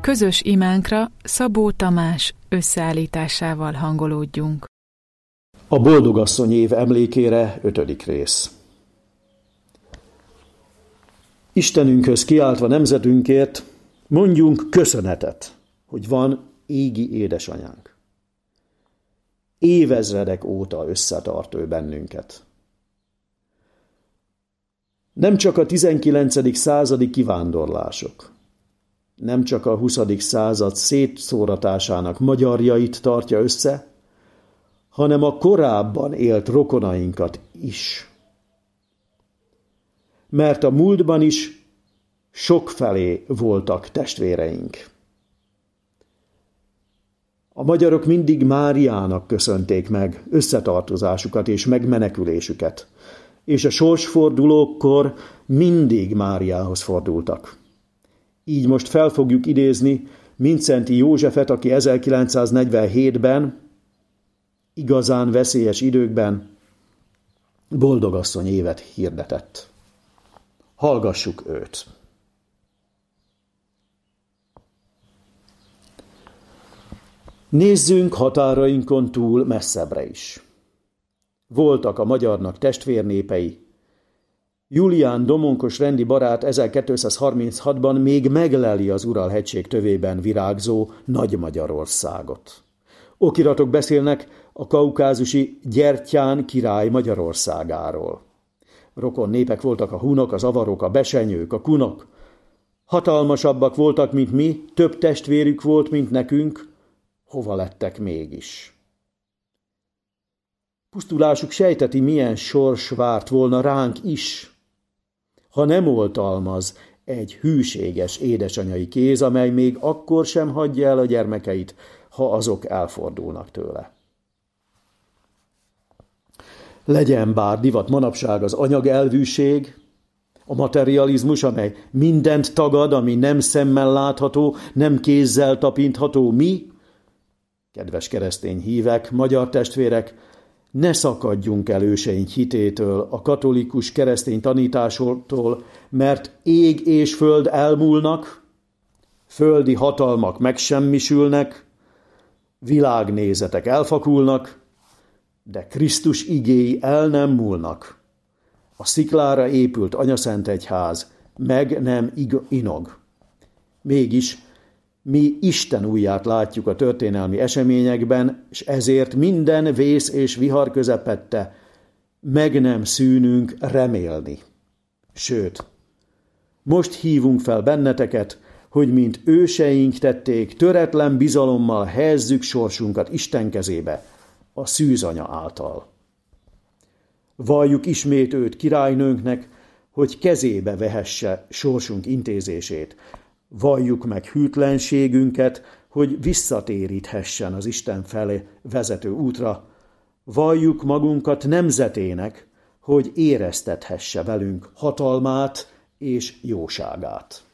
Közös imánkra Szabó Tamás összeállításával hangolódjunk. A Boldogasszony év emlékére 5. rész. Istenünkhöz kiáltva nemzetünkért mondjunk köszönetet, hogy van égi édesanyánk. Évezredek óta összetart ő bennünket. Nem csak a 19. századi kivándorlások, nem csak a 20. század szétszóratásának magyarjait tartja össze, hanem a korábban élt rokonainkat is. Mert a múltban is sokfelé voltak testvéreink. A magyarok mindig Máriának köszönték meg összetartozásukat és megmenekülésüket, és a sorsfordulókkor mindig Máriához fordultak. Így most fel fogjuk idézni Mindszenty Józsefet, aki 1947-ben, igazán veszélyes időkben Boldogasszony évet hirdetett. Hallgassuk őt! Nézzünk határainkon túl messzebbre is. Voltak a magyarnak testvérnépei. Julián Domonkos rendi barát 1236-ban még megleli az Ural-hegység tövében virágzó Nagy-Magyarországot. Okiratok beszélnek a kaukázusi Gyertyán király Magyarországáról. Rokon népek voltak a hunok, az avarok, a besenyők, a kunok. Hatalmasabbak voltak, mint mi, több testvérük volt, mint nekünk. Hova lettek mégis? Pusztulásuk sejteti, milyen sors várt volna ránk is, ha nem oltalmaz egy hűséges édesanyai kéz, amely még akkor sem hagyja el a gyermekeit, ha azok elfordulnak tőle. Legyen bár divat manapság az anyagelvűség, a materializmus, amely mindent tagad, ami nem szemmel látható, nem kézzel tapintható, mi, kedves keresztény hívek, magyar testvérek, ne szakadjunk el őseink hitétől, a katolikus keresztény tanításától, mert ég és föld elmúlnak, földi hatalmak megsemmisülnek, világnézetek elfakulnak, de Krisztus igéi el nem múlnak. A sziklára épült anyaszentegyház meg nem inog. Mégis mi Isten ujját látjuk a történelmi eseményekben, és ezért minden vész és vihar közepette meg nem szűnünk remélni. Sőt, most hívunk fel benneteket, hogy mint őseink tették, töretlen bizalommal helyezzük sorsunkat Isten kezébe, a szűzanya által. Valljuk ismét őt királynőnknek, hogy kezébe vehesse sorsunk intézését. Valljuk meg hűtlenségünket, hogy visszatéríthessen az Isten felé vezető útra. Valljuk magunkat nemzetének, hogy éreztethesse velünk hatalmát és jóságát.